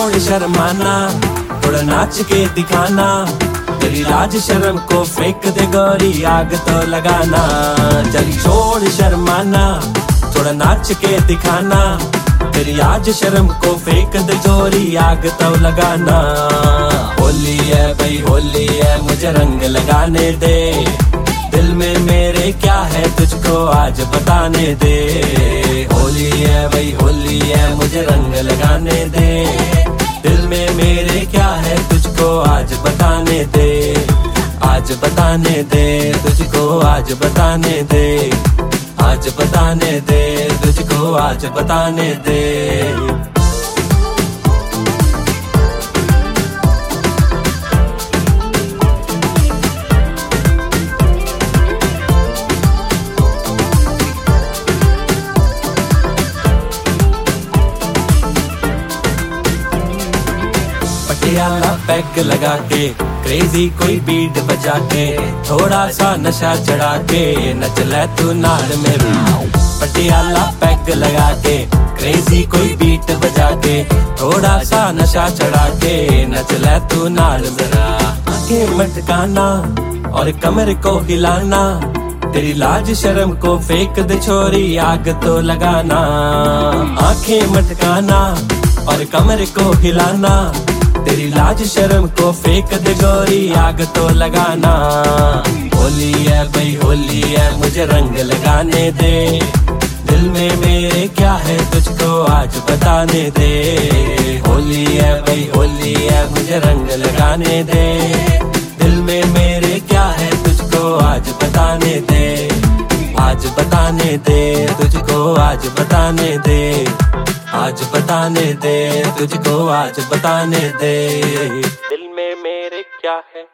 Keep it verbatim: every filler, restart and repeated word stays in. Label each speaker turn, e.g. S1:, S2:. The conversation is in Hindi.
S1: छोड़ शर्माना, थोड़ा नाच के दिखाना, तेरी लाज शर्म को फेंक दे गोरी आग तो लगाना। चल छोड़ शर्माना, थोड़ा नाच के दिखाना, तेरी आज शर्म को फेंक दे गोरी आग तो लगाना। होली है भाई होली है, मुझे रंग लगाने दे, दिल में मेरे क्या है तुझको आज बताने दे। होली है भाई होली है, मुझे रंग लगाने दे, दिल में मेरे क्या है तुझको आज बताने दे। आज बताने दे तुझको आज बताने दे, आज बताने दे तुझको आज बताने दे। पटियाला पैक लगा के, क्रेजी कोई बीट बजा के, थोड़ा सा नशा चढ़ा के नच ले तू नार में भी। पटियाला पैक लगा के, क्रेजी कोई बीट बजा के, थोड़ा सा नशा चढ़ा के नच ले तू नार मेरा। आंखें मटकाना और कमर को हिलाना, तेरी लाज शर्म को फेंक दे छोरी आग तो लगाना। आंखें मटकाना और कमर को हिलाना, तेरी लाज शर्म को फेंक दे गोरी आग तो लगाना। होली है भाई होली है, मुझे रंग लगाने दे, दिल में मेरे क्या है तुझको आज बताने दे। होली है भाई होली है, मुझे रंग लगाने दे, दिल में मेरे क्या है तुझको आज बताने दे। आज बताने दे तुझको आज बताने दे, आज बताने दे तुझको आज बताने दे। दिल में मेरे क्या है